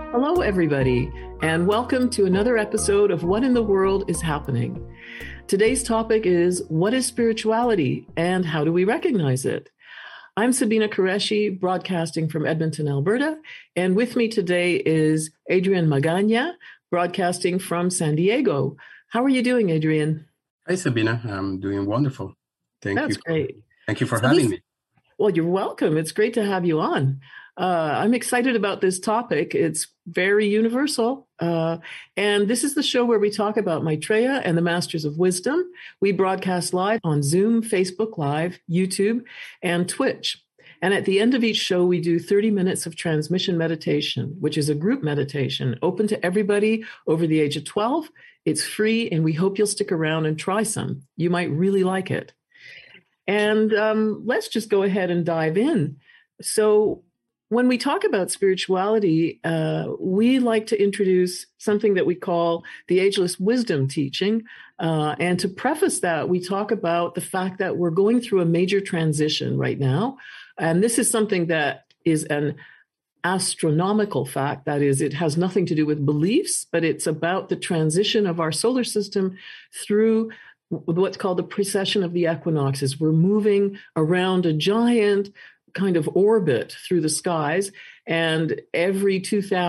Hello, everybody, and welcome to another episode of What in the World is Happening. Today's topic is what is spirituality and how do we recognize it? I'm Sabina Qureshi, broadcasting from Edmonton, Alberta, and with me today is Adrian Magana, broadcasting from San Diego. How are you doing, Adrian? Hi, Sabina. I'm doing wonderful. That's great. Thank you for having me. Well, you're welcome. It's great to have you on. I'm excited about this topic. It's very universal. And this is the show where we talk about Maitreya and the Masters of Wisdom. We broadcast live on Zoom, Facebook Live, YouTube, and Twitch. And at the end of each show, we do 30 minutes of transmission meditation, which is a group meditation open to everybody over the age of 12. It's free, and we hope you'll stick around and try some. You might really like it. And let's just go ahead and dive in. So when we talk about spirituality, we like to introduce something that we call the Ageless Wisdom teaching. And to preface that, we talk about the fact that we're going through a major transition right now. And this is something that is an astronomical fact. That is, it has nothing to do with beliefs, but it's about the transition of our solar system through what's called the precession of the equinoxes. We're moving around a giant kind of orbit through the skies, and every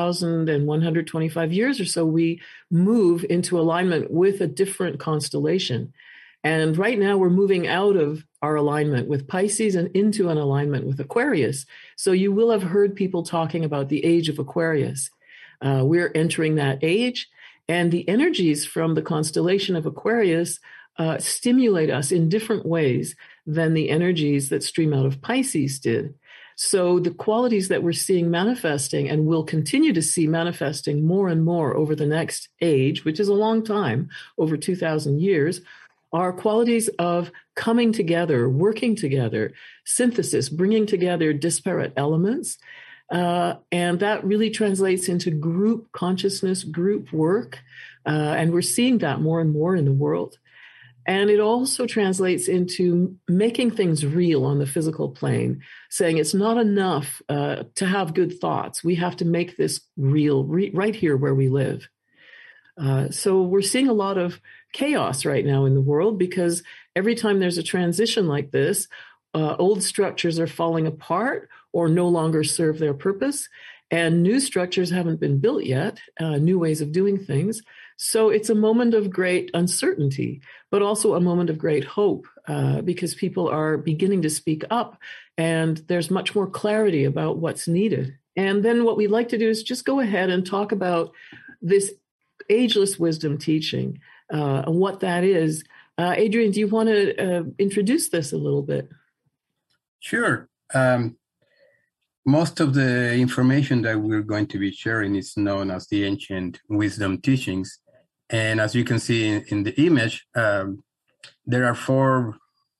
2,125 years or so, we move into alignment with a different constellation. And right now, we're moving out of our alignment with Pisces and into an alignment with Aquarius. So you will have heard people talking about the age of Aquarius. We're entering that age, and the energies from the constellation of Aquarius stimulate us in different ways than the energies that stream out of Pisces did. So the qualities that we're seeing manifesting and will continue to see manifesting more and more over the next age, which is a long time, over 2,000 years, are qualities of coming together, working together, synthesis, bringing together disparate elements. And that really translates into group consciousness, group work. And we're seeing that more and more in the world. And it also translates into making things real on the physical plane, saying it's not enough to have good thoughts. We have to make this real right here where we live. So we're seeing a lot of chaos right now in the world because every time there's a transition like this, old structures are falling apart or no longer serve their purpose, and new structures haven't been built yet, new ways of doing things. So it's a moment of great uncertainty, but also a moment of great hope because people are beginning to speak up and there's much more clarity about what's needed. And then what we'd like to do is just go ahead and talk about this ageless wisdom teaching and what that is. Adrian, do you want to introduce this a little bit? Sure. Most of the information that we're going to be sharing is known as the ancient wisdom teachings. And as you can see in the image, there are four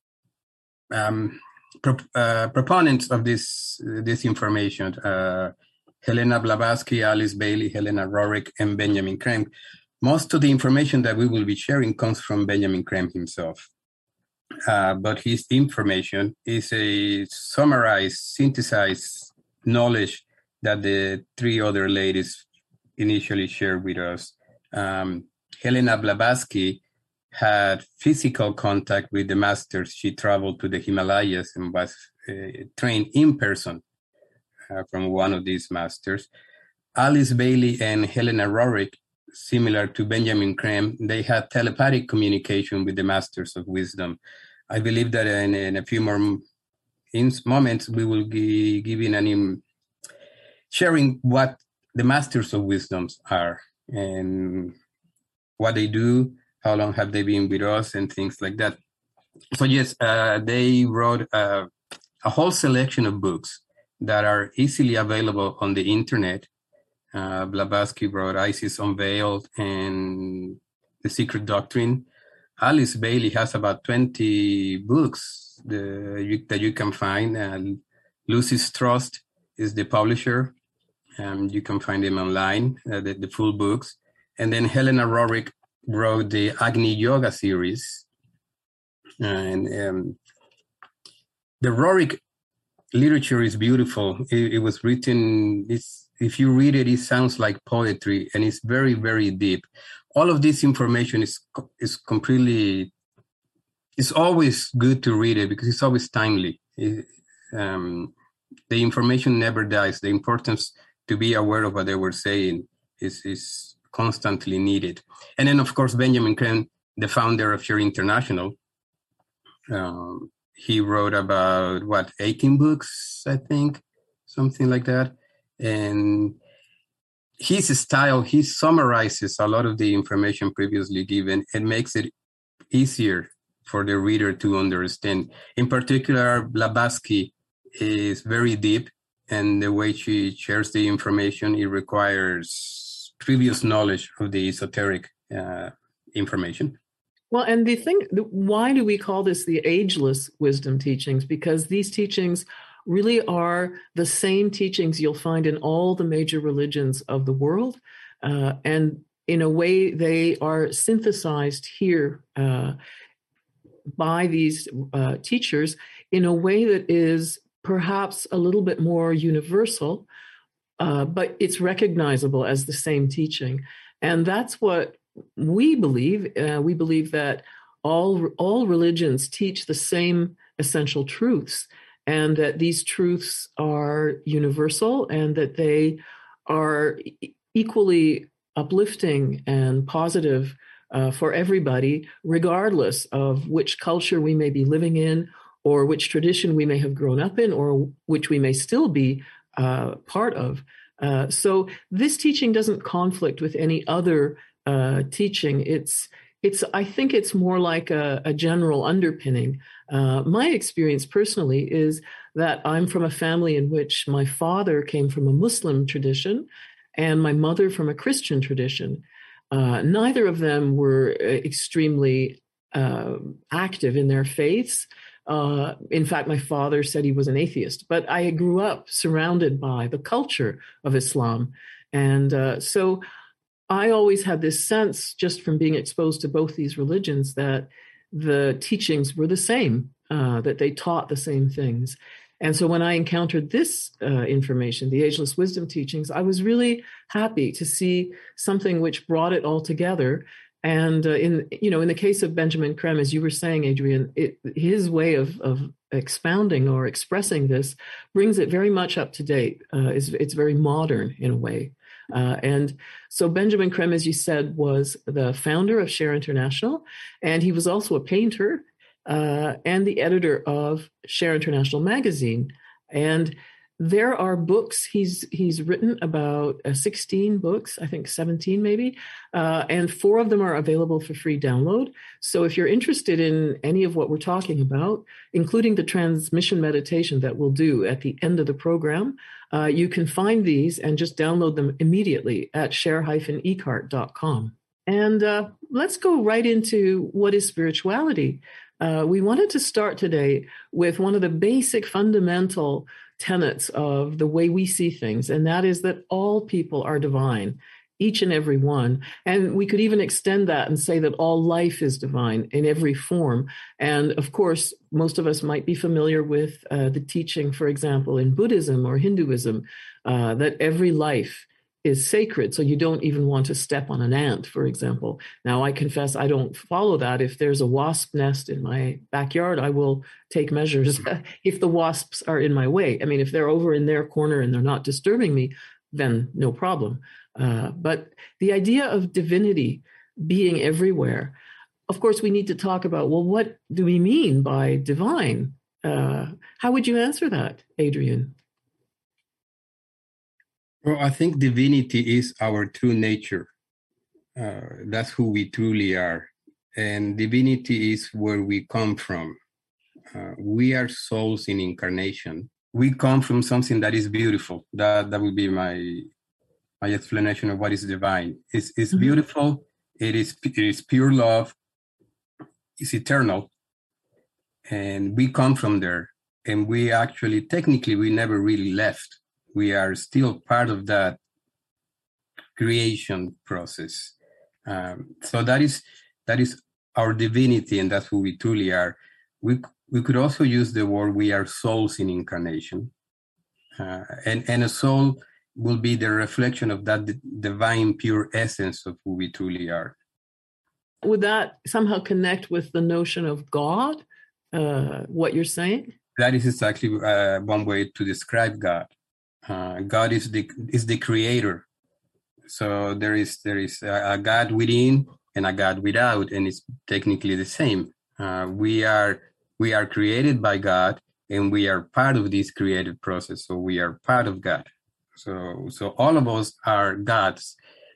proponents of this information. Helena Blavatsky, Alice Bailey, Helena Rorick, and Benjamin Creme. Most of the information that we will be sharing comes from Benjamin Creme himself. But his information is a summarized, synthesized knowledge that the three other ladies initially shared with us. Helena Blavatsky had physical contact with the masters. She traveled to the Himalayas and was trained in person from one of these masters. Alice Bailey and Helena Rorick, similar to Benjamin Creme, they had telepathic communication with the masters of wisdom. I believe that in a few more moments, we will be giving sharing what the masters of wisdoms are and what they do, how long have they been with us, and things like that. So yes, they wrote a whole selection of books that are easily available on the internet. Blavatsky wrote Isis Unveiled and The Secret Doctrine. Alice Bailey has about 20 books that you can find. Lucy's Trust is the publisher. You can find them online, the full books. And then Helena Rorick wrote the Agni Yoga series. And the Rorick literature is beautiful. It was written, if you read it, it sounds like poetry, and it's very, very deep. All of this information is completely. It's always good to read it because it's always timely. The information never dies. The importance to be aware of what they were saying is constantly needed. And then, of course, Benjamin Creme, the founder of Share International, he wrote about 18 books, I think, something like that. And his style, he summarizes a lot of the information previously given and makes it easier for the reader to understand. In particular, Blavatsky is very deep, and the way she shares the information, it requires previous knowledge of the esoteric information. Well, and the thing, why do we call this the ageless wisdom teachings? Because these teachings really are the same teachings you'll find in all the major religions of the world. And in a way, they are synthesized here by these teachers in a way that is perhaps a little bit more universal, but it's recognizable as the same teaching. And that's what we believe. We believe that all religions teach the same essential truths, and that these truths are universal, and that they are equally uplifting and positive for everybody, regardless of which culture we may be living in, or which tradition we may have grown up in, or which we may still be part of. So this teaching doesn't conflict with any other teaching. I think it's more like a general underpinning. My experience personally is that I'm from a family in which my father came from a Muslim tradition and my mother from a Christian tradition. Neither of them were extremely active in their faiths. In fact, my father said he was an atheist, but I grew up surrounded by the culture of Islam. And so I always had this sense, just from being exposed to both these religions, that the teachings were the same, that they taught the same things. And so when I encountered this information, the Ageless Wisdom teachings, I was really happy to see something which brought it all together. And in the case of Benjamin Creme, as you were saying, Adrian, his way of expounding or expressing this brings it very much up to date. It's very modern in a way. And so Benjamin Creme, as you said, was the founder of Share International, and he was also a painter and the editor of Share International magazine. And there are books, he's written about 16 books, I think 17 maybe, and 4 of them are available for free download. So if you're interested in any of what we're talking about, including the transmission meditation that we'll do at the end of the program, you can find these and just download them immediately at share-ecart.com. And let's go right into what is spirituality. We wanted to start today with one of the basic fundamental tenets of the way we see things, and that is that all people are divine, each and every one. And we could even extend that and say that all life is divine in every form. And of course, most of us might be familiar with the teaching, for example, in Buddhism or Hinduism, that every life is sacred, so you don't even want to step on an ant, for example. Now, I confess I don't follow that. If there's a wasp nest in my backyard, I will take measures if the wasps are in my way. I mean, if they're over in their corner and they're not disturbing me, then no problem. But the idea of divinity being everywhere, of course, we need to talk about, well, what do we mean by divine? How would you answer that, Adrian? Well, I think divinity is our true nature. That's who we truly are. And divinity is where we come from. We are souls in incarnation. We come from something that is beautiful. That would be my explanation of what is divine. It's beautiful. It is pure love. It's eternal. And we come from there. And we actually, technically, we never really left. We are still part of that creation process. So that is our divinity, and that's who we truly are. We could also use the word we are souls in incarnation. And a soul will be the reflection of that divine pure essence of who we truly are. Would that somehow connect with the notion of God, what you're saying? That is exactly one way to describe God. God is the creator. So there is a God within and a God without, and it's technically the same. We are created by God, and we are part of this creative process. So we are part of God. So all of us are gods.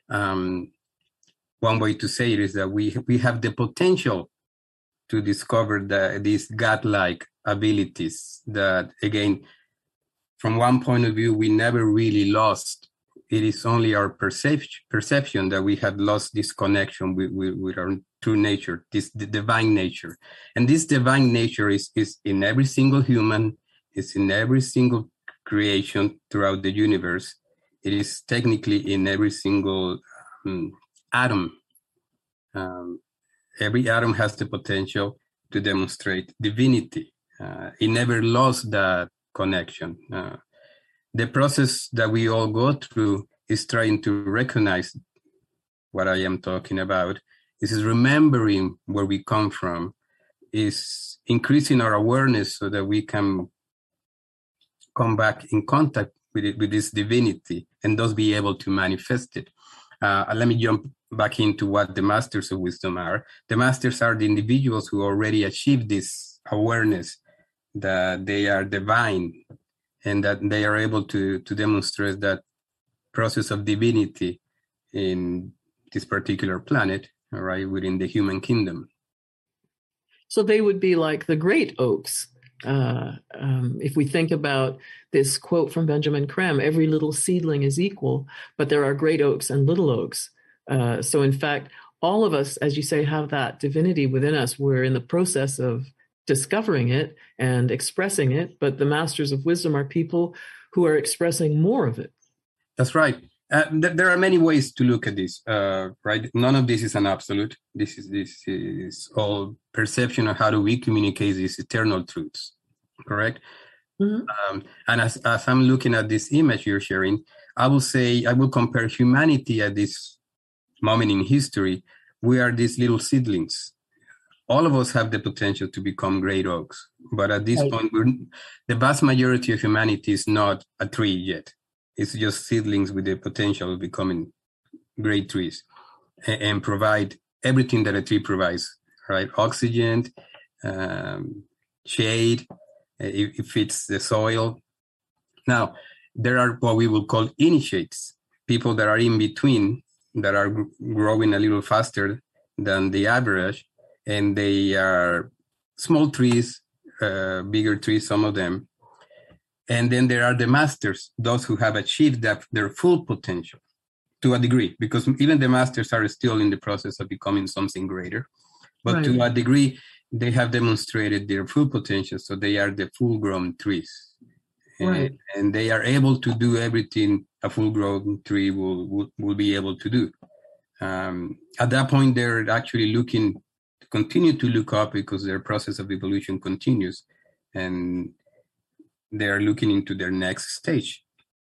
One way to say it is that we have the potential to discover these godlike abilities that, again, from one point of view, we never really lost. It is only our perception that we have lost this connection with our true nature, the divine nature. And this divine nature is in every single human, it's in every single creation throughout the universe. It is technically in every single atom. Every atom has the potential to demonstrate divinity. It never lost that connection. The process that we all go through is trying to recognize what I am talking about. This is remembering where we come from, is increasing our awareness so that we can come back in contact with this divinity and thus be able to manifest it. Let me jump back into what the Masters of Wisdom are. The Masters are the individuals who already achieved this awareness that they are divine and that they are able to demonstrate that process of divinity in this particular planet, all right, within the human kingdom. So they would be like the great oaks. If we think about this quote from Benjamin Creme, every little seedling is equal, but there are great oaks and little oaks. So in fact, all of us, as you say, have that divinity within us. We're in the process of discovering it and expressing it, but the Masters of Wisdom are people who are expressing more of it. That's right. There are many ways to look at this, right? None of this is an absolute. This is all perception of how do we communicate these eternal truths, correct? Mm-hmm. And as I'm looking at this image you're sharing, I will compare humanity at this moment in history. We are these little seedlings. All of us have the potential to become great oaks, but at this point, the vast majority of humanity is not a tree yet. It's just seedlings with the potential of becoming great trees and provide everything that a tree provides, right? Oxygen, shade, it fits the soil. Now, there are what we will call initiates, people that are in between, that are growing a little faster than the average, and they are small trees, bigger trees, some of them. And then there are the masters, those who have achieved their full potential to a degree, because even the masters are still in the process of becoming something greater. But right. To a degree, they have demonstrated their full potential, so they are the full-grown trees. Right. And they are able to do everything a full-grown tree will be able to do. At that point, they're actually looking to continue to look up because their process of evolution continues. And they're looking into their next stage.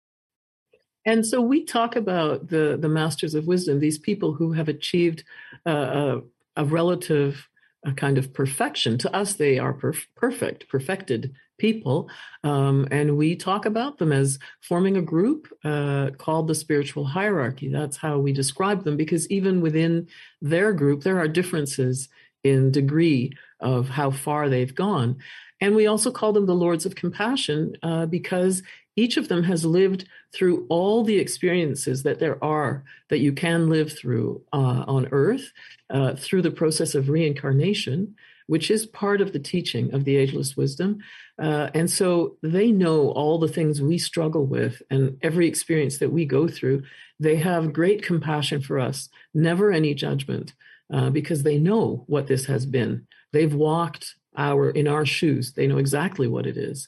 And so we talk about the Masters of Wisdom, these people who have achieved a relative kind of perfection. To us, they are perfected people. And we talk about them as forming a group called the spiritual hierarchy. That's how we describe them, because even within their group, there are differences in degree of how far they've gone. And we also call them the Lords of Compassion because each of them has lived through all the experiences that there are that you can live through on Earth through the process of reincarnation, which is part of the teaching of the Ageless Wisdom. And so they know all the things we struggle with and every experience that we go through. They have great compassion for us, never any judgment, because they know what this has been. They've walked in our shoes. They know exactly what it is.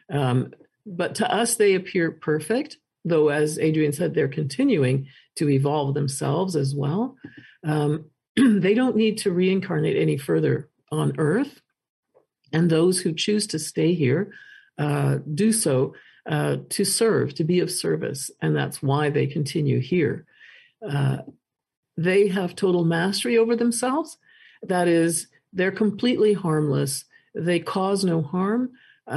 But to us, they appear perfect, though, as Adrian said, they're continuing to evolve themselves as well. They don't need to reincarnate any further on Earth. And those who choose to stay here do so to serve, to be of service. And that's why they continue here. They have total mastery over themselves. That is, they're completely harmless. They cause no harm.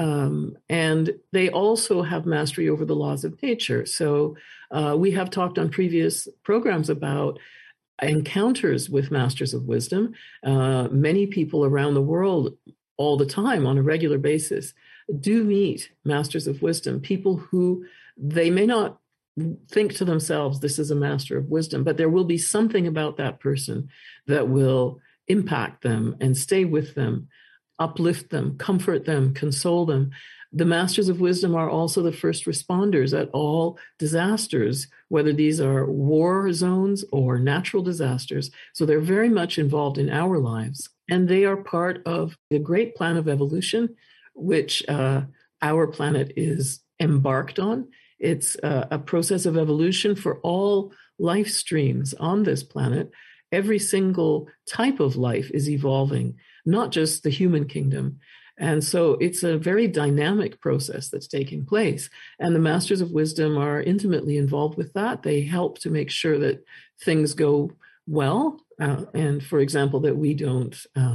And they also have mastery over the laws of nature. So we have talked on previous programs about encounters with masters of wisdom. Many people around the world all the time on a regular basis do meet masters of wisdom, people who they may not think to themselves, this is a master of wisdom, but there will be something about that person that will impact them and stay with them, uplift them, comfort them, console them. The masters of wisdom are also the first responders at all disasters, whether these are war zones or natural disasters. So they're very much involved in our lives. And they are part of the great plan of evolution, which our planet is embarked on. It's a process of evolution for all life streams on this planet. Every single type of life is evolving, not just the human kingdom. And so it's a very dynamic process that's taking place. And the Masters of Wisdom are intimately involved with that. They help to make sure that things go well. And for example, that we don't,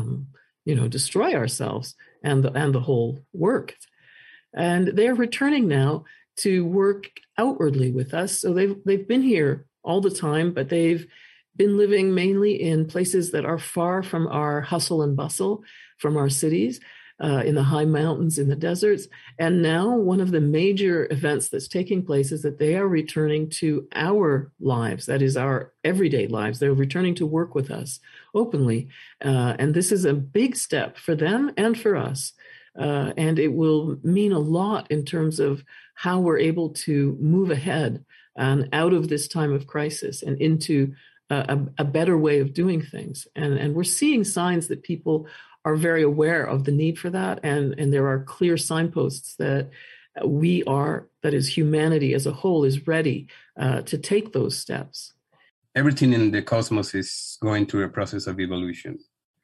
destroy ourselves and the whole work. And they're returning now to work outwardly with us. So they've been here all the time, but they've been living mainly in places that are far from our hustle and bustle, from our cities, in the high mountains, in the deserts. And now one of the major events that's taking place is that they are returning to our lives, that is our everyday lives. They're returning to work with us openly. And this is a big step for them and for us. And it will mean a lot in terms of how we're able to move ahead and out of this time of crisis and into a better way of doing things. And we're seeing signs that people are very aware of the need for that. And there are clear signposts that that is humanity as a whole is ready to take those steps. Everything in the cosmos is going through a process of evolution.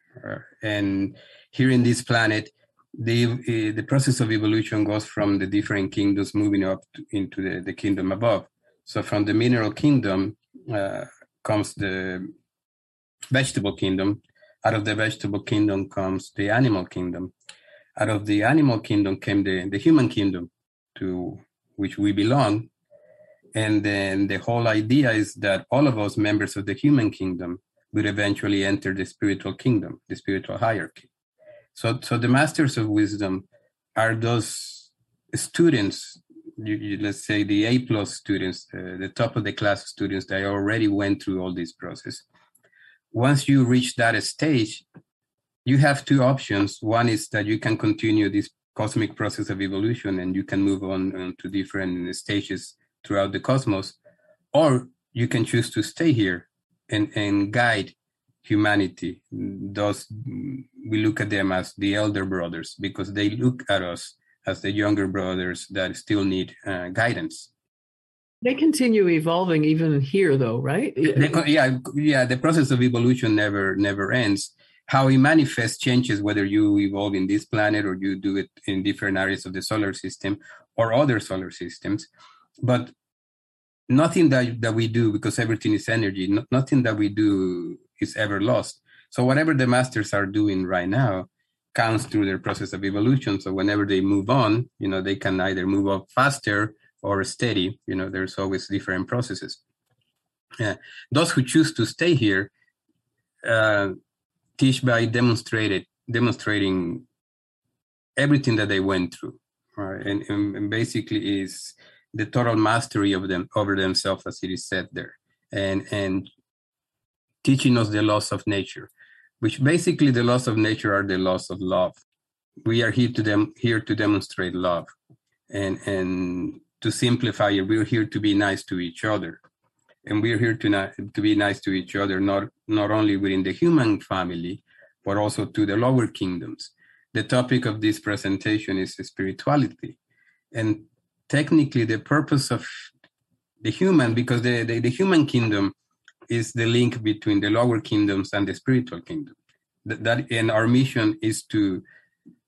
And here in this planet, the process of evolution goes from the different kingdoms moving up into the kingdom above. So from the mineral kingdom comes the vegetable kingdom. Out of the vegetable kingdom comes the animal kingdom. Out of the animal kingdom came the human kingdom, to which we belong. And then the whole idea is that all of us members of the human kingdom will eventually enter the spiritual kingdom, the spiritual hierarchy. So the Masters of Wisdom are those students, let's say the A+ students, the top of the class students that already went through all this process. Once you reach that stage, you have two options. One is that you can continue this cosmic process of evolution and you can move on to different stages throughout the cosmos, or you can choose to stay here and guide humanity. Thus, we look at them as the elder brothers because they look at us as the younger brothers that still need guidance. They continue evolving even here, though, right? The process of evolution never ends. How it manifests changes whether you evolve in this planet or you do it in different areas of the solar system or other solar systems. But nothing that we do, because everything is energy, nothing that we do is ever lost. So whatever the masters are doing right now counts through their process of evolution. So whenever they move on, they can either move up faster or steady. There's always different processes. Those who choose to stay here teach by demonstrating everything that they went through, right? And basically is the total mastery of them over themselves, as it is said there, and teaching us the laws of nature, which basically the laws of nature are the laws of love. We are here to demonstrate love, and to simplify it, we're here to be nice to each other. And we're here to be nice to each other, not only within the human family, but also to the lower kingdoms. The topic of this presentation is spirituality. And technically the purpose of the human, because the human kingdom is the link between the lower kingdoms and the spiritual kingdom. And our mission is to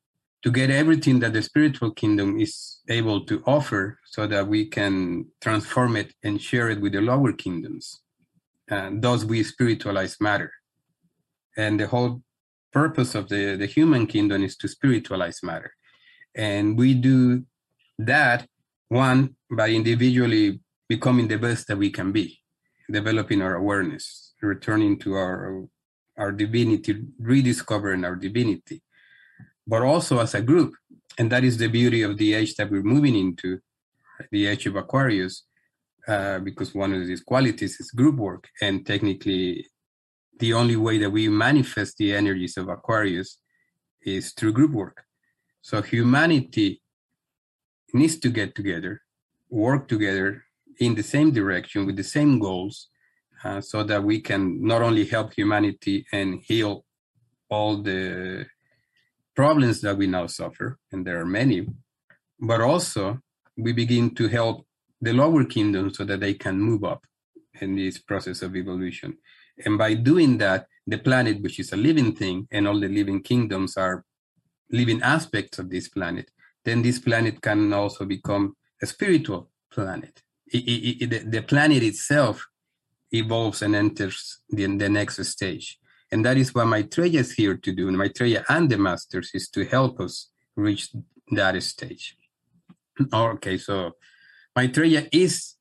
to get everything that the spiritual kingdom is able to offer so that we can transform it and share it with the lower kingdoms. Thus, we spiritualize matter. And the whole purpose of the human kingdom is to spiritualize matter. And we do that, one, by individually becoming the best that we can be, developing our awareness, returning to our divinity, rediscovering our divinity, but also as a group. And that is the beauty of the age that we're moving into, the age of Aquarius, because one of these qualities is group work. And technically, the only way that we manifest the energies of Aquarius is through group work. So humanity needs to get together, work together in the same direction with the same goals, so that we can not only help humanity and heal all the problems that we now suffer, and there are many, but also we begin to help the lower kingdoms so that they can move up in this process of evolution. And by doing that, the planet, which is a living thing, and all the living kingdoms are living aspects of this planet, then this planet can also become a spiritual planet. The planet itself evolves and enters the next stage. And that is what Maitreya is here to do. And Maitreya and the masters is to help us reach that stage. Okay, so Maitreya is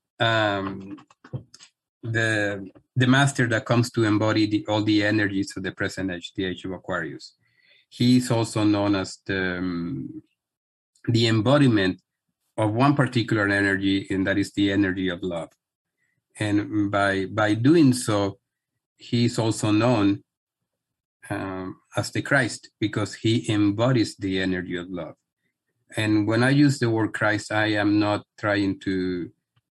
the master that comes to embody all the energies of the present age, the age of Aquarius. He is also known as the embodiment of one particular energy, and that is the energy of love. And by doing so, he is also known as the Christ, because he embodies the energy of love. And when I use the word Christ, I am not trying to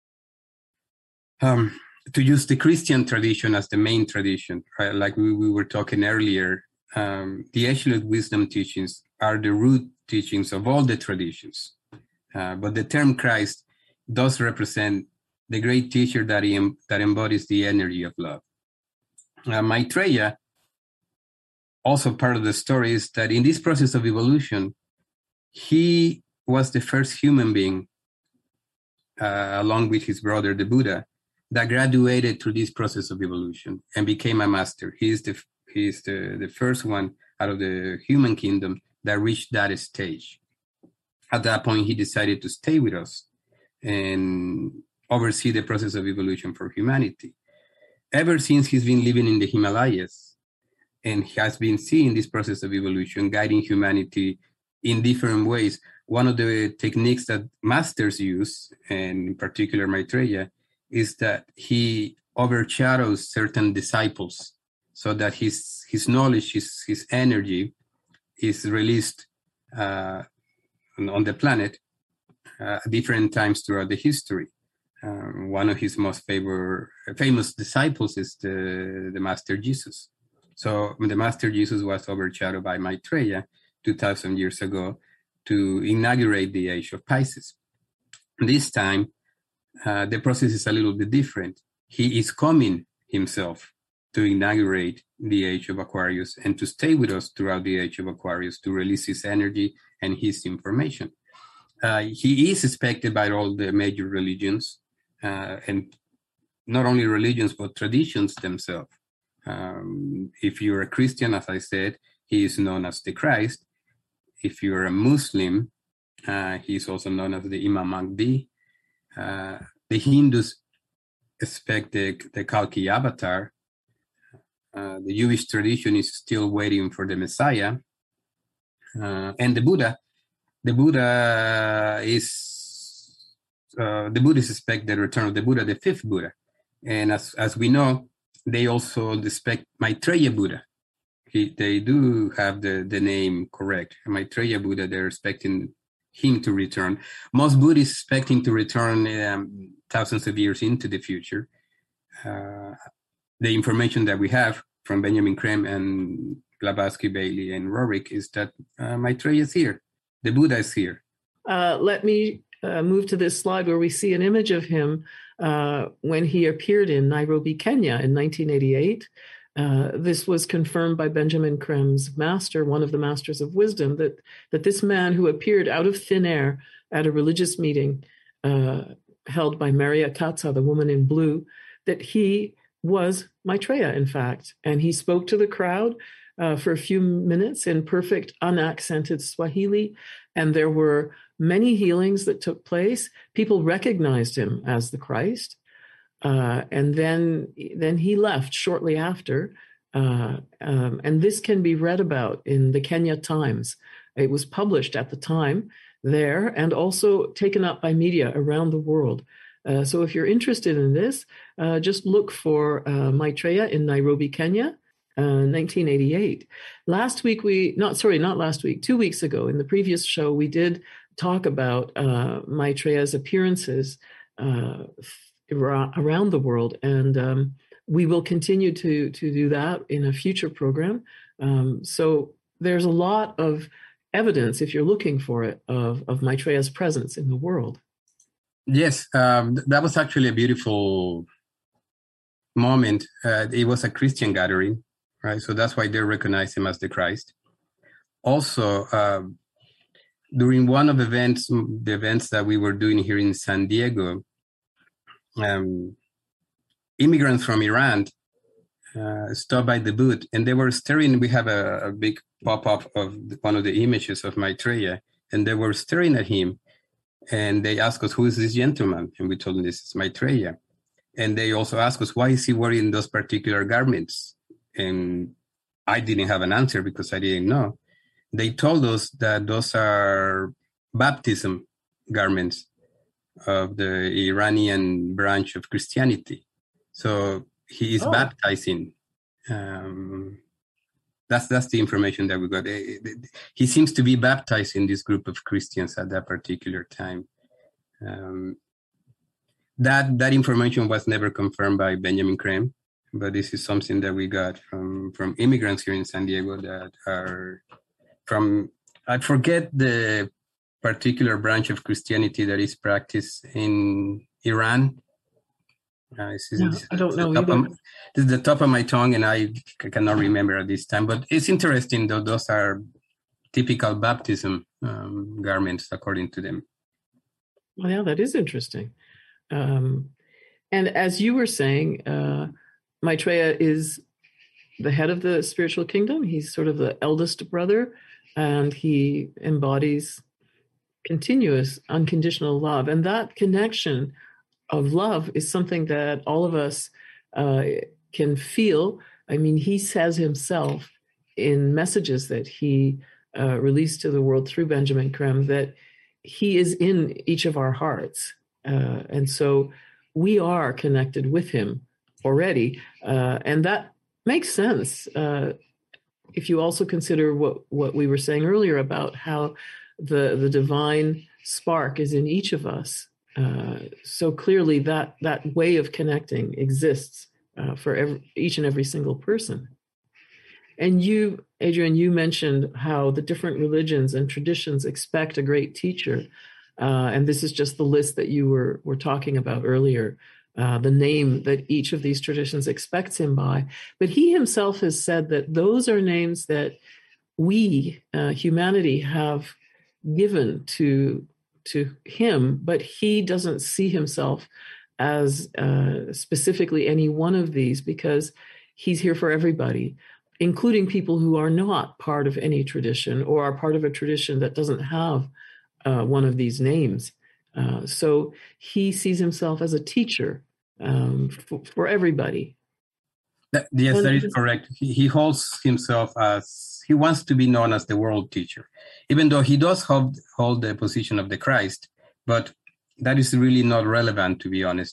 use the Christian tradition as the main tradition, right? Like we were talking earlier. The Ancient Wisdom teachings are the root teachings of all the traditions. But the term Christ does represent the great teacher that embodies the energy of love. Maitreya, also part of the story, is that in this process of evolution, he was the first human being, along with his brother, the Buddha, that graduated through this process of evolution and became a master. He is the first one out of the human kingdom that reached that stage. At that point, he decided to stay with us and oversee the process of evolution for humanity. Ever since, he's been living in the Himalayas and has been seeing this process of evolution, guiding humanity in different ways. One of the techniques that masters use, and in particular Maitreya, is that he overshadows certain disciples so that his knowledge, his energy is released on the planet at different times throughout the history. One of his most famous disciples is the Master Jesus. So the Master Jesus was overshadowed by Maitreya 2,000 years ago to inaugurate the age of Pisces. This time, the process is a little bit different. He is coming himself to inaugurate the age of Aquarius and to stay with us throughout the age of Aquarius to release his energy and his information. He is expected by all the major religions, and not only religions, but traditions themselves. If you're a Christian, as I said, he is known as the Christ. If you're a Muslim, he is also known as the Imam Mahdi. The Hindus expect the Kalki avatar. The Jewish tradition is still waiting for the Messiah. And the Buddhists expect the return of the Buddha, the fifth Buddha. And as we know, they also expect Maitreya Buddha. They do have the name correct. Maitreya Buddha, they're expecting him to return. Most Buddhists expect him to return thousands of years into the future. The information that we have from Benjamin Creme and Blavatsky, Bailey, and Roerich is that Maitreya is here. The Buddha is here. Let me move to this slide where we see an image of him when he appeared in Nairobi, Kenya in 1988. This was confirmed by Benjamin Krem's master, one of the masters of wisdom, that this man who appeared out of thin air at a religious meeting held by Maria Katza, the woman in blue, that he was Maitreya, in fact. And he spoke to the crowd for a few minutes in perfect unaccented Swahili, and there were many healings that took place. People recognized him as the Christ. And then he left shortly after. And this can be read about in the Kenya Times. It was published at the time there and also taken up by media around the world. So if you're interested in this, just look for Maitreya in Nairobi, Kenya, 1988. 2 weeks ago, in the previous show, we did talk about Maitreya's appearances around the world, and we will continue to do that in a future program. So there's a lot of evidence, if you're looking for it, of Maitreya's presence in the world. Yes, that was actually a beautiful moment. It was a Christian gathering, right? So that's why they recognize him as the Christ. Also, during one of the events that we were doing here in San Diego, immigrants from Iran stopped by the booth, and they were staring. We have a big pop-up of one of the images of Maitreya, and they were staring at him, and they asked us, who is this gentleman? And we told them, this is Maitreya. And they also asked us, why is he wearing those particular garments? And I didn't have an answer because I didn't know. They told us that those are baptism garments of the Iranian branch of Christianity. So he is baptizing. That's the information that we got. He seems to be baptizing this group of Christians at that particular time. That information was never confirmed by Benjamin Krem, but this is something that we got from immigrants here in San Diego that are from, I forget the particular branch of Christianity that is practiced in Iran. I don't know either. This is the top of my tongue, and I cannot remember at this time. But it's interesting, though. Those are typical baptism garments, according to them. Well, yeah, that is interesting. And as you were saying, Maitreya is the head of the spiritual kingdom. He's sort of the eldest brother, and he embodies continuous, unconditional love. And that connection of love is something that all of us can feel. I mean, he says himself in messages that he released to the world through Benjamin Krem that he is in each of our hearts. And so we are connected with him already. And that makes sense. If you also consider what we were saying earlier about how the divine spark is in each of us. So clearly that way of connecting exists for each and every single person. And you, Adrian, you mentioned how the different religions and traditions expect a great teacher. And this is just the list that you were talking about earlier, the name that each of these traditions expects him by. But he himself has said that those are names that we, humanity, have given to him, but he doesn't see himself as specifically any one of these because he's here for everybody, including people who are not part of any tradition or are part of a tradition that doesn't have one of these names. So he sees himself as a teacher for everybody. Yes, that is correct. He holds himself as, he wants to be known as the world teacher, even though he does hold the position of the Christ, but that is really not relevant, to be honest,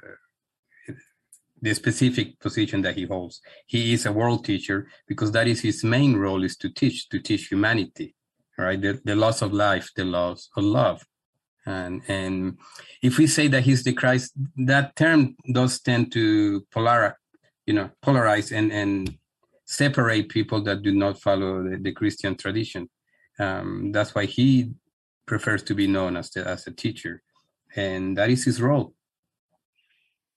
the specific position that he holds. He is a world teacher because that is his main role, is to teach humanity, right? The laws of life, the laws of love. And if we say that he's the Christ, that term does tend to polarize and separate people that do not follow the Christian tradition. That's why he prefers to be known as a teacher, and that is his role.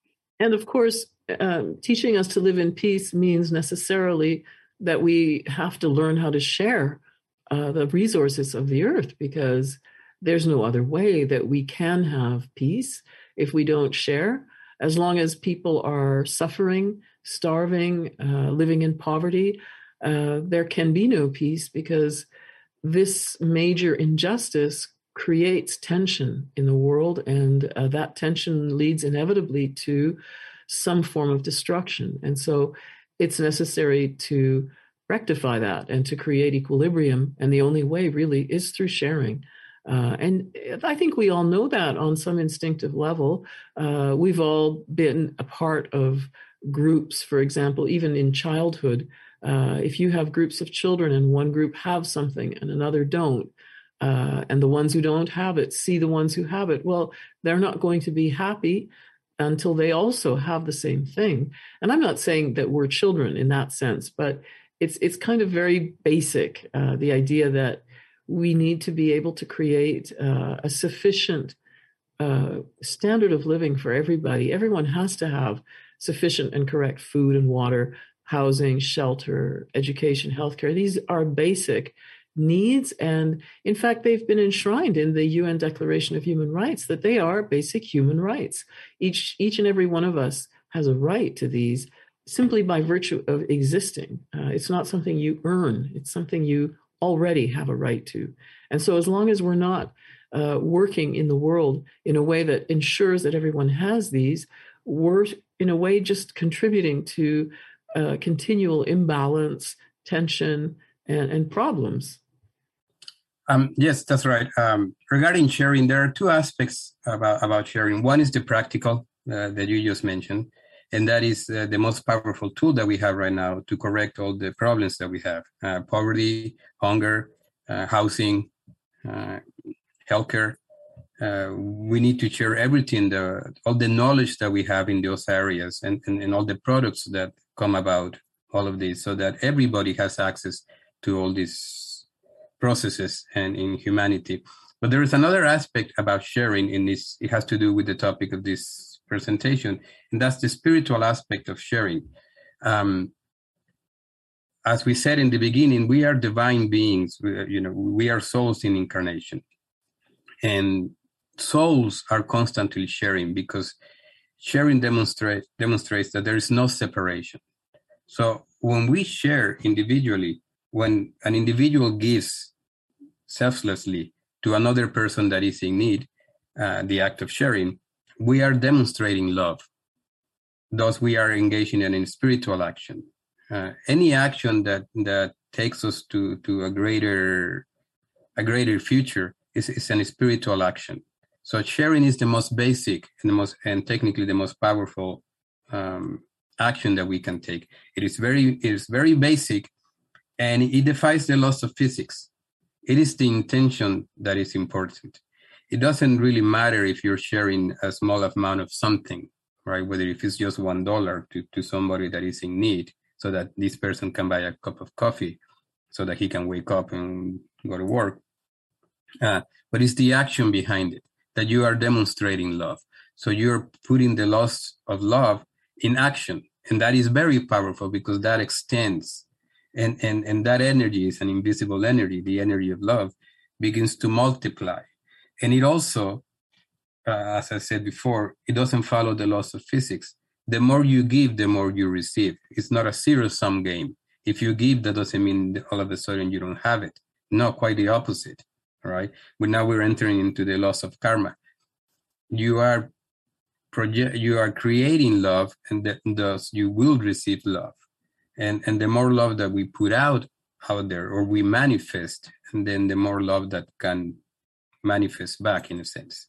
And of course, teaching us to live in peace means necessarily that we have to learn how to share the resources of the earth, because there's no other way that we can have peace if we don't share. As long as people are suffering, starving, living in poverty, there can be no peace, because this major injustice creates tension in the world, and that tension leads inevitably to some form of destruction. And so it's necessary to rectify that and to create equilibrium. And the only way really is through sharing. And I think we all know that on some instinctive level. We've all been a part of groups, for example, even in childhood. If you have groups of children and one group have something and another don't, and the ones who don't have it see the ones who have it, well, they're not going to be happy until they also have the same thing. And I'm not saying that we're children in that sense, but it's kind of very basic, the idea that we need to be able to create a sufficient standard of living for everybody. Everyone has to have sufficient and correct food and water, housing, shelter, education, healthcare. These are basic needs. And in fact, they've been enshrined in the UN Declaration of Human Rights, that they are basic human rights. Each and every one of us has a right to these simply by virtue of existing. It's not something you earn. It's something you already have a right to. And so as long as we're not working in the world in a way that ensures that everyone has these, we're in a way just contributing to continual imbalance, tension, and problems. Yes, that's right. Regarding sharing, there are two aspects about sharing. One is the practical that you just mentioned, and that is the most powerful tool that we have right now to correct all the problems that we have: poverty, hunger, housing, healthcare. We need to share everything, all the knowledge that we have in those areas, and all the products that come about, all of this, so that everybody has access to all these processes and in humanity. But there is another aspect about sharing in this. It has to do with the topic of this presentation, and that's the spiritual aspect of sharing. As we said in the beginning, we are divine beings. We are souls in incarnation, and souls are constantly sharing, because sharing demonstrates that there is no separation. So when we share individually, when an individual gives selflessly to another person that is in need, the act of sharing, we are demonstrating love. Thus, we are engaging in a spiritual action. Any action that takes us to a greater future is a spiritual action. So sharing is the most basic and technically the most powerful action that we can take. It is very basic, and it defies the laws of physics. It is the intention that is important. It doesn't really matter if you're sharing a small amount of something, right? Whether if it's just $1 to somebody that is in need, so that this person can buy a cup of coffee, so that he can wake up and go to work. But it's the action behind it, that you are demonstrating love. So you're putting the laws of love in action. And that is very powerful, because that extends. And that energy is an invisible energy. The energy of love begins to multiply. And it also, as I said before, it doesn't follow the laws of physics. The more you give, the more you receive. It's not a zero-sum game. If you give, that doesn't mean that all of a sudden you don't have it. No, quite the opposite. All right. But now we're entering into the laws of karma. You are creating love, and thus you will receive love. And the more love that we put out there, or we manifest, and then the more love that can manifest back, in a sense.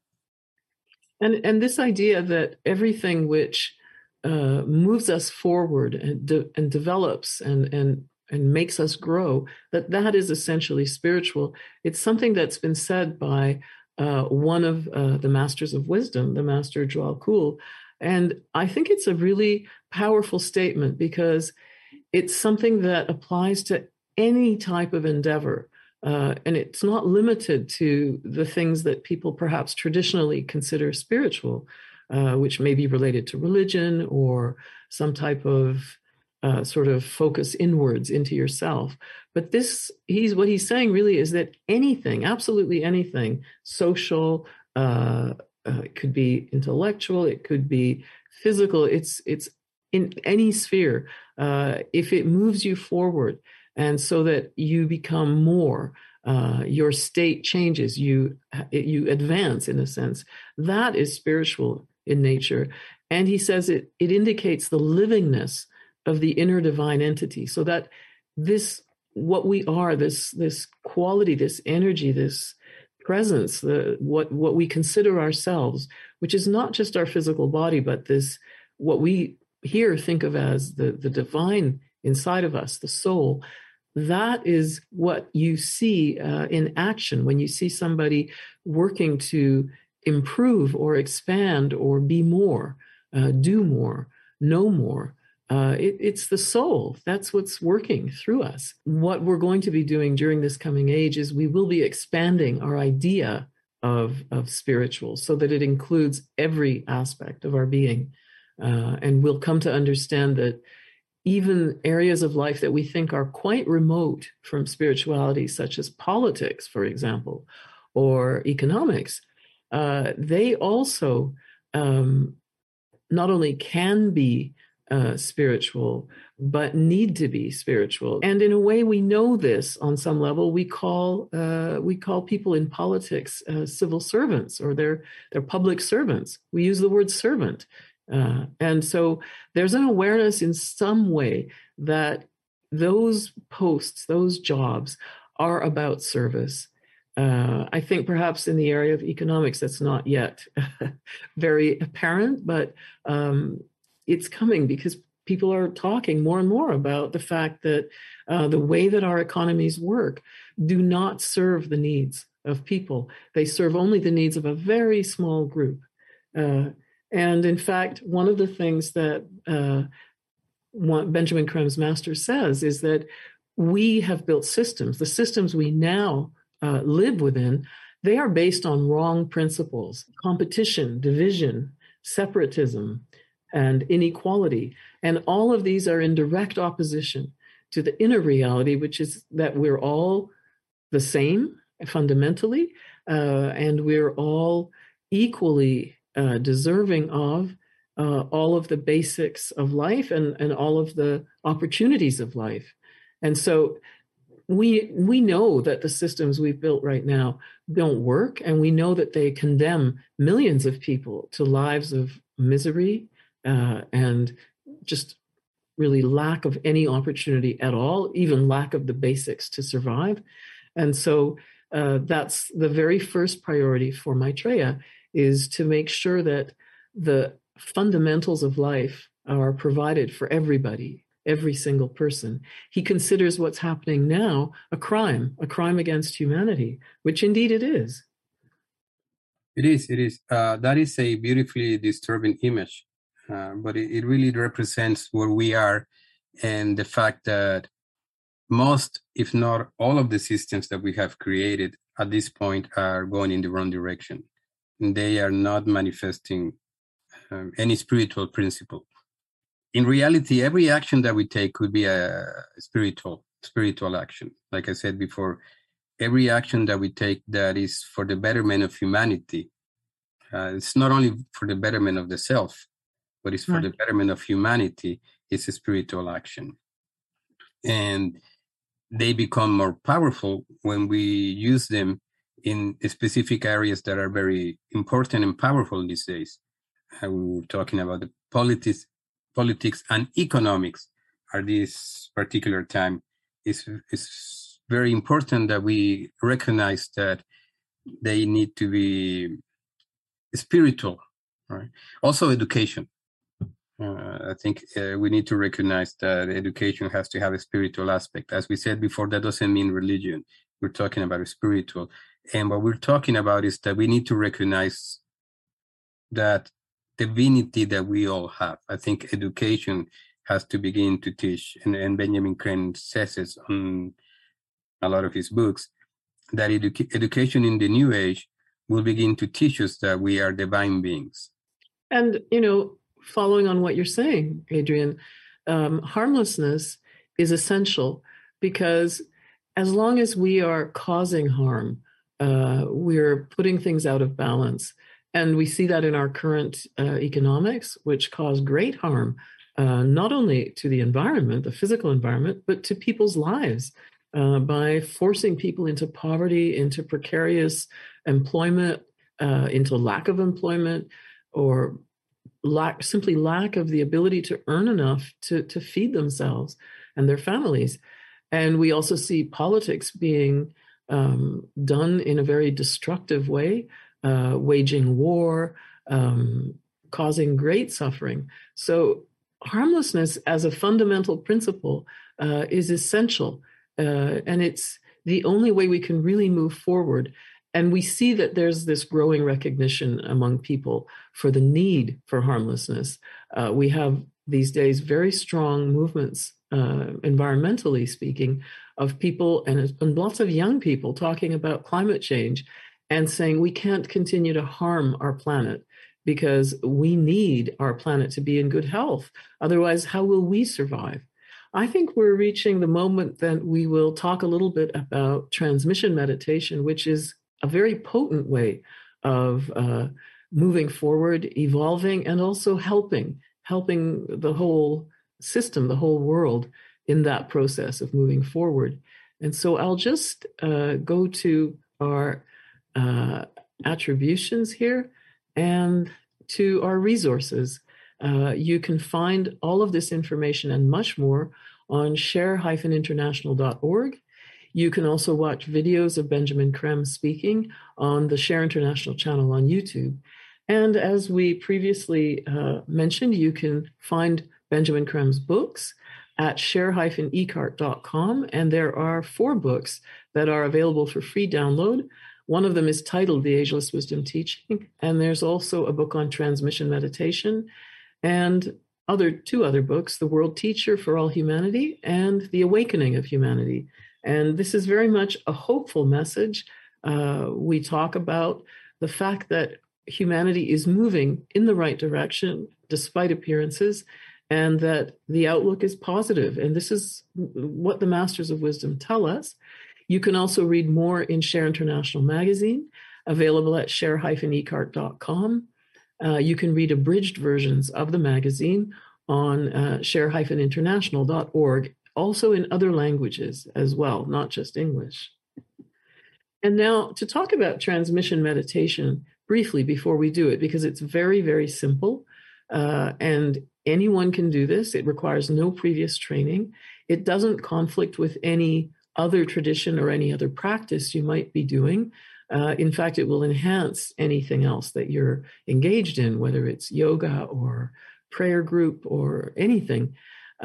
And this idea that everything which moves us forward and develops and makes us grow, that is essentially spiritual. It's something that's been said by one of the masters of wisdom, the Master Djwhal Khul. And I think it's a really powerful statement, because it's something that applies to any type of endeavor. And it's not limited to the things that people perhaps traditionally consider spiritual. which may be related to religion or some type of sort of focus inwards into yourself. But what he's saying really is that anything, absolutely anything, social, it could be intellectual, it could be physical, it's in any sphere, if it moves you forward, and so that you become more, your state changes, you advance in a sense, that is spiritual in nature. And he says it indicates the livingness of the inner divine entity, so that what we are, this quality, this energy, this presence, what we consider ourselves, which is not just our physical body, but this, what we here think of as the divine inside of us, the soul, that is what you see in action when you see somebody working to improve or expand or be more, do more, know more. It's the soul. That's what's working through us. What we're going to be doing during this coming age is we will be expanding our idea of spiritual so that it includes every aspect of our being. And we'll come to understand that even areas of life that we think are quite remote from spirituality, such as politics, for example, or economics, they also not only can be spiritual, but need to be spiritual. And in a way, we know this on some level. We call people in politics civil servants, or they're public servants. We use the word servant. And so there's an awareness in some way that those posts, those jobs are about service. I think perhaps in the area of economics, that's not yet very apparent, but it's coming because people are talking more and more about the fact that the way that our economies work do not serve the needs of people. They serve only the needs of a very small group. And in fact, one of the things that Benjamin Crem's master says is that we have built systems. The systems we now live within, they are based on wrong principles: competition, division, separatism, and inequality. And all of these are in direct opposition to the inner reality, which is that we're all the same fundamentally, and we're all equally deserving of all of the basics of life and all of the opportunities of life. And so we know that the systems we've built right now don't work, and we know that they condemn millions of people to lives of misery and just really lack of any opportunity at all, even lack of the basics to survive. And so that's the very first priority for Maitreya, is to make sure that the fundamentals of life are provided for everybody, every single person. He considers what's happening now a crime against humanity, which indeed it is. It is. That is a beautifully disturbing image, but it really represents where we are, and the fact that most, if not all, of the systems that we have created at this point are going in the wrong direction. They are not manifesting any spiritual principle. In reality, every action that we take could be a spiritual action. Like I said before, every action that we take that is for the betterment of humanity, it's not only for the betterment of the self, but it's for the betterment of humanity, is a spiritual action. And they become more powerful when we use them in specific areas that are very important and powerful these days. We were talking about the politics and economics at this particular time. It's very important that we recognize that they need to be spiritual, right? Also education. I think we need to recognize that education has to have a spiritual aspect. As we said before, that doesn't mean religion. We're talking about a spiritual. And what we're talking about is that we need to recognize that divinity that we all have. I think education has to begin to teach, and Benjamin Creme says it on a lot of his books, that education in the new age will begin to teach us that we are divine beings. And, following on what you're saying, Adrian, harmlessness is essential because as long as we are causing harm, we're putting things out of balance. And we see that in our current economics, which cause great harm, not only to the environment, the physical environment, but to people's lives by forcing people into poverty, into precarious employment, into lack of employment, or simply lack of the ability to earn enough to feed themselves and their families. And we also see politics being done in a very destructive way, waging war, causing great suffering. So harmlessness as a fundamental principle is essential. And it's the only way we can really move forward. And we see that there's this growing recognition among people for the need for harmlessness. We have these days very strong movements, environmentally speaking, of people and lots of young people talking about climate change and saying we can't continue to harm our planet because we need our planet to be in good health. Otherwise, how will we survive? I think we're reaching the moment that we will talk a little bit about transmission meditation, which is a very potent way of moving forward, evolving, and also helping the whole system, the whole world in that process of moving forward. And so I'll just go to our attributions here and to our resources. You can find all of this information and much more on share-international.org. You can also watch videos of Benjamin Creme speaking on the Share International channel on YouTube. And as we previously mentioned, you can find Benjamin Creme's books at share-ecart.com. And there are 4 books that are available for free download. One of them is titled The Ageless Wisdom Teaching. And there's also a book on transmission meditation and 2 other books, The World Teacher for All Humanity and The Awakening of Humanity. And this is very much a hopeful message. We talk about the fact that humanity is moving in the right direction despite appearances, and that the outlook is positive. And this is what the Masters of Wisdom tell us. You can also read more in Share International magazine, available at share-ecart.com. You can read abridged versions of the magazine on share-international.org, also in other languages as well, not just English. And now to talk about transmission meditation briefly before we do it, because it's very, very simple and anyone can do this. It requires no previous training. It doesn't conflict with any other tradition or any other practice you might be doing. In fact, it will enhance anything else that you're engaged in, whether it's yoga or prayer group or anything.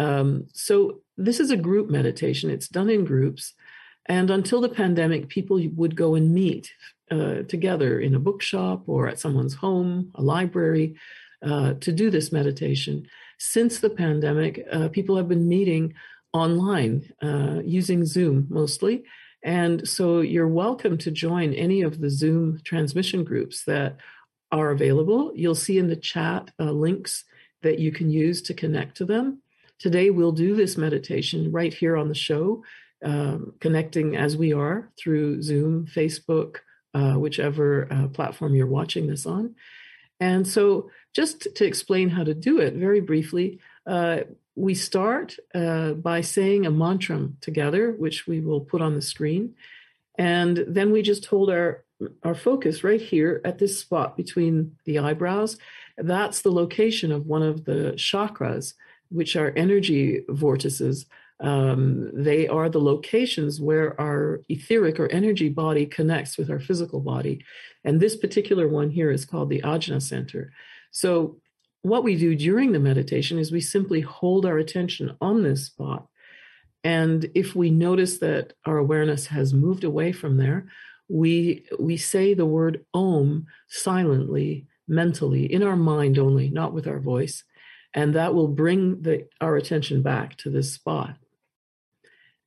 So this is a group meditation. It's done in groups. And until the pandemic, people would go and meet together in a bookshop or at someone's home, a library, to do this meditation. Since the pandemic, people have been meeting online using Zoom mostly. And so you're welcome to join any of the Zoom transmission groups that are available. You'll see in the chat links that you can use to connect to them. Today, we'll do this meditation right here on the show, connecting as we are through Zoom, Facebook, whichever platform you're watching this on. And so just to explain how to do it very briefly, we start by saying a mantra together, which we will put on the screen. And then we just hold our focus right here at this spot between the eyebrows. That's the location of one of the chakras, which are energy vortices. They are the locations where our etheric or energy body connects with our physical body. And this particular one here is called the Ajna Center. So what we do during the meditation is we simply hold our attention on this spot. And if we notice that our awareness has moved away from there, we say the word Om silently, mentally, in our mind only, not with our voice. And that will bring our attention back to this spot.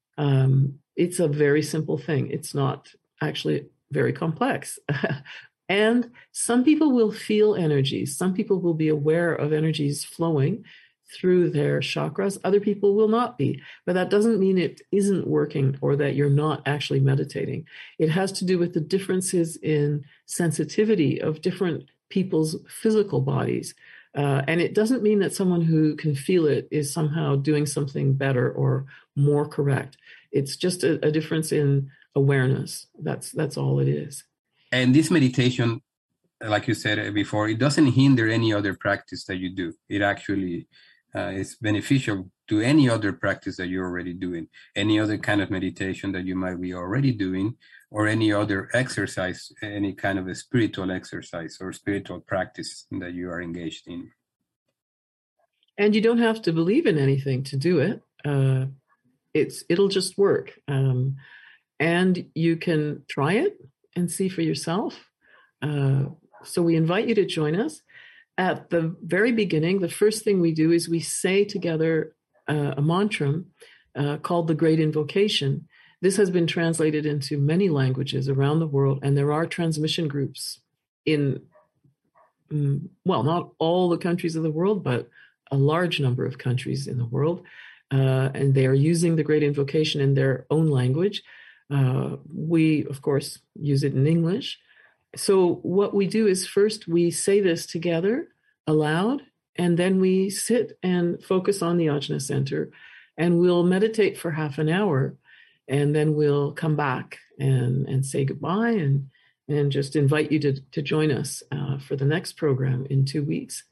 It's a very simple thing. It's not actually very complex. And some people will feel energies. Some people will be aware of energies flowing through their chakras. Other people will not be. But that doesn't mean it isn't working or that you're not actually meditating. It has to do with the differences in sensitivity of different people's physical bodies. And it doesn't mean that someone who can feel it is somehow doing something better or more correct. It's just a difference in awareness. That's all it is. And this meditation, like you said before, it doesn't hinder any other practice that you do. It actually is beneficial to any other practice that you're already doing, any other kind of meditation that you might be already doing, or any other exercise, any kind of a spiritual exercise or spiritual practice that you are engaged in. And you don't have to believe in anything to do it. It'll just work. And you can try it and see for yourself. So we invite you to join us. At the very beginning, the first thing we do is we say together a mantra called the Great Invocation. This has been translated into many languages around the world, and there are transmission groups in, well, not all the countries of the world, but a large number of countries in the world. And they are using the Great Invocation in their own language. We, of course, use it in English. So what we do is first we say this together aloud, and then we sit and focus on the Ajna Center, and we'll meditate for half an hour, and then we'll come back and say goodbye and just invite you to join us for the next program in 2 weeks.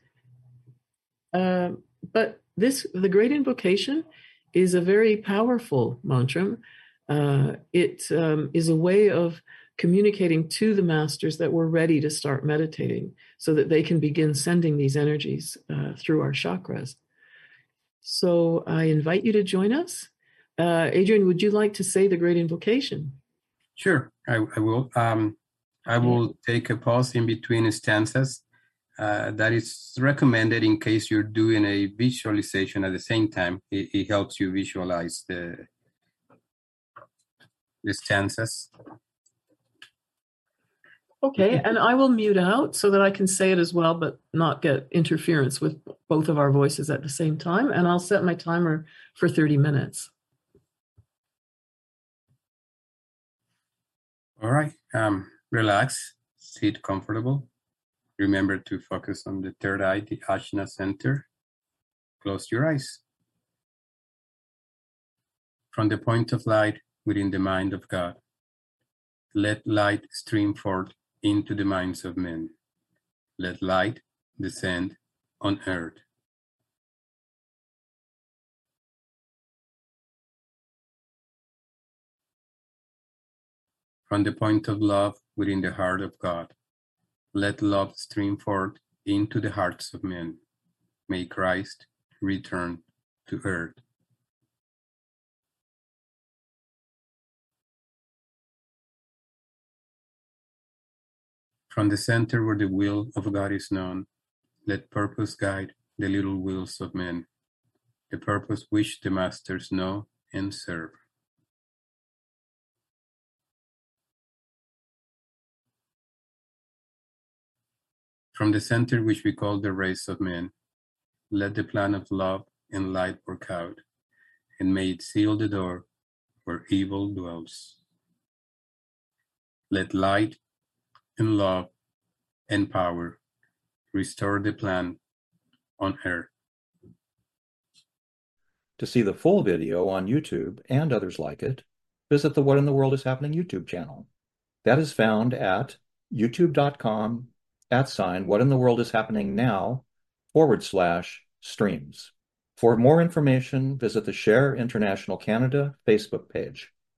But the Great Invocation is a very powerful mantra. It is a way of communicating to the masters that we're ready to start meditating so that they can begin sending these energies through our chakras. So I invite you to join us. Adrian, would you like to say the Great Invocation? Sure, I will. I will take a pause in between stanzas. That is recommended in case you're doing a visualization at the same time. It helps you visualize the stanzas. Okay, and I will mute out so that I can say it as well, but not get interference with both of our voices at the same time. And I'll set my timer for 30 minutes. All right, relax, sit comfortable. Remember to focus on the third eye, the Ajna Center. Close your eyes. From the point of light within the mind of God, let light stream forth into the minds of men. Let light descend on earth. From the point of love within the heart of God, let love stream forth into the hearts of men. May Christ return to earth. From the center where the will of God is known, let purpose guide the little wills of men, the purpose which the masters know and serve. From the center which we call the race of men, let the plan of love and light work out, and may it seal the door where evil dwells. Let light and love and power restore the plan on earth. To see the full video on YouTube and others like it, visit the What in the World is Happening YouTube channel. That is found at youtube.com/What in the World is Happening Now /streams. For more information, visit the Share International Canada Facebook page.